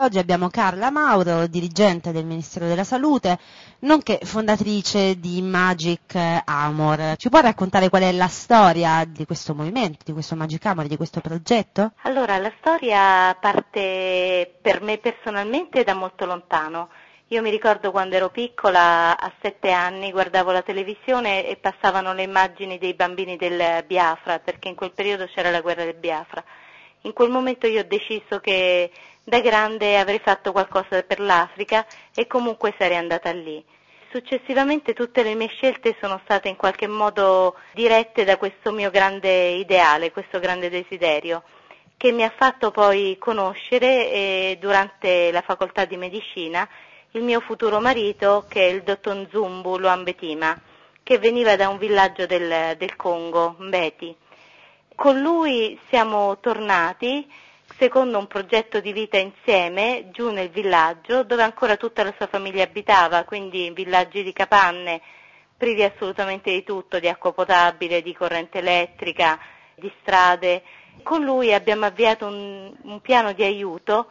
Oggi abbiamo Carla Mauro, dirigente del Ministero della Salute, nonché fondatrice di Magic Amor. Ci può raccontare qual è la storia di questo movimento, di questo Magic Amor, di questo progetto? Allora, la storia parte per me personalmente da molto lontano. Io mi ricordo quando ero piccola, a 7 anni, guardavo la televisione e passavano le immagini dei bambini del Biafra, perché in quel periodo c'era la guerra del Biafra. In quel momento io ho deciso che da grande avrei fatto qualcosa per l'Africa e comunque sarei andata lì. Successivamente tutte le mie scelte sono state in qualche modo dirette da questo mio grande ideale, questo grande desiderio, che mi ha fatto poi conoscere durante la facoltà di medicina il mio futuro marito, che è il dottor Nzumbu Luambetima, che veniva da un villaggio del Congo, Mbeti. Con lui siamo tornati secondo un progetto di vita insieme giù nel villaggio dove ancora tutta la sua famiglia abitava, quindi in villaggi di capanne privi assolutamente di tutto, di acqua potabile, di corrente elettrica, di strade. Con lui abbiamo avviato un piano di aiuto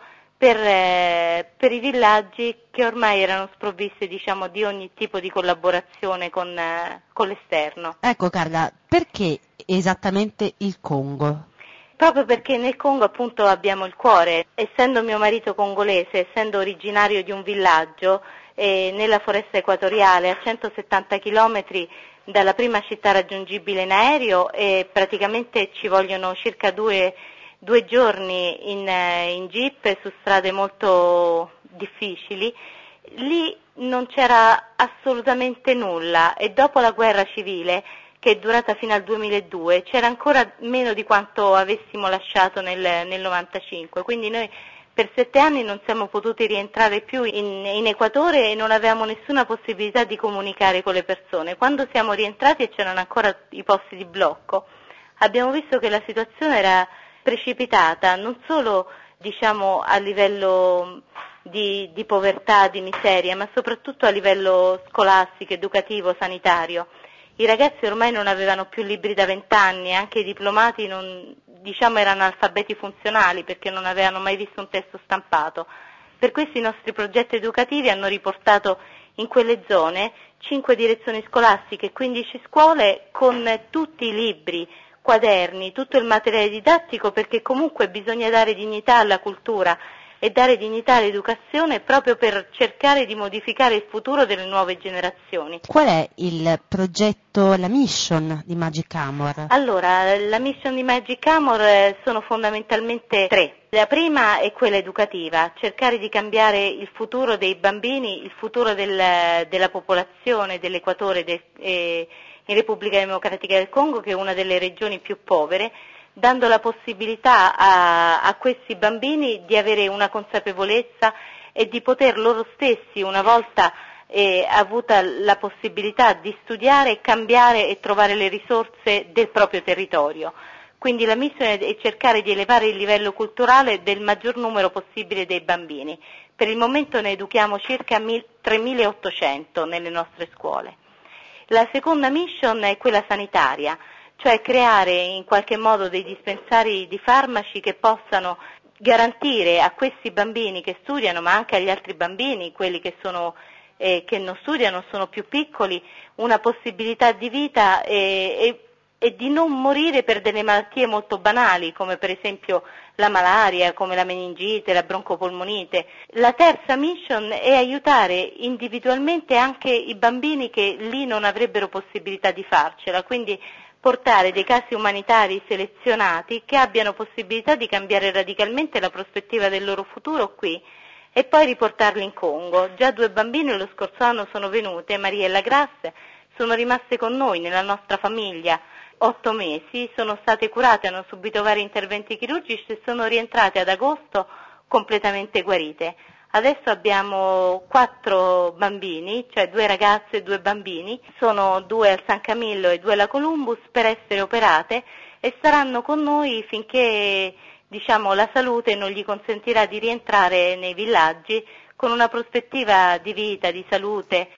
per i villaggi che ormai erano sprovvisti, diciamo, di ogni tipo di collaborazione con l'esterno. Ecco Carla, perché esattamente il Congo? Proprio perché nel Congo appunto abbiamo il cuore, essendo mio marito congolese, essendo originario di un villaggio nella foresta equatoriale a 170 chilometri dalla prima città raggiungibile in aereo e praticamente ci vogliono circa due giorni in jeep su strade molto difficili, lì non c'era assolutamente nulla e dopo la guerra civile che è durata fino al 2002, c'era ancora meno di quanto avessimo lasciato nel 95, quindi noi per 7 anni non siamo potuti rientrare più in Equatore e non avevamo nessuna possibilità di comunicare con le persone. Quando siamo rientrati e c'erano ancora i posti di blocco, abbiamo visto che la situazione era precipitata, non solo diciamo a livello di povertà, di miseria, ma soprattutto a livello scolastico, educativo, sanitario. I ragazzi ormai non avevano più libri da 20 anni, anche i diplomati erano analfabeti funzionali perché non avevano mai visto un testo stampato. Per questo i nostri progetti educativi hanno riportato in quelle zone 5 direzioni scolastiche e 15 scuole con tutti i libri, quaderni, tutto il materiale didattico perché comunque bisogna dare dignità alla cultura e dare dignità all'educazione proprio per cercare di modificare il futuro delle nuove generazioni. Qual è il progetto, la mission di Magic Amor? Allora, la mission di Magic Amor sono fondamentalmente 3. La prima è quella educativa, cercare di cambiare il futuro dei bambini, il futuro della popolazione dell'Equatore in Repubblica Democratica del Congo, che è una delle regioni più povere, dando la possibilità a questi bambini di avere una consapevolezza e di poter loro stessi, una volta avuta la possibilità di studiare, cambiare e trovare le risorse del proprio territorio. Quindi la missione è cercare di elevare il livello culturale del maggior numero possibile dei bambini. Per il momento ne educhiamo circa 3.800 nelle nostre scuole. La seconda mission è quella sanitaria, cioè creare in qualche modo dei dispensari di farmaci che possano garantire a questi bambini che studiano, ma anche agli altri bambini, quelli che non studiano, sono più piccoli, una possibilità di vita e di non morire per delle malattie molto banali, come per esempio la malaria, come la meningite, la broncopolmonite. La terza mission è aiutare individualmente anche i bambini che lì non avrebbero possibilità di farcela, quindi portare dei casi umanitari selezionati che abbiano possibilità di cambiare radicalmente la prospettiva del loro futuro qui e poi riportarli in Congo. Già 2 bambine lo scorso anno sono venute, Maria e la Grasse, sono rimaste con noi nella nostra famiglia 8 mesi, sono state curate, hanno subito vari interventi chirurgici e sono rientrate ad agosto completamente guarite. Adesso abbiamo 4 bambini, cioè 2 ragazze e 2 bambini, sono 2 al San Camillo e 2 alla Columbus per essere operate e saranno con noi finché la salute non gli consentirà di rientrare nei villaggi con una prospettiva di vita, di salute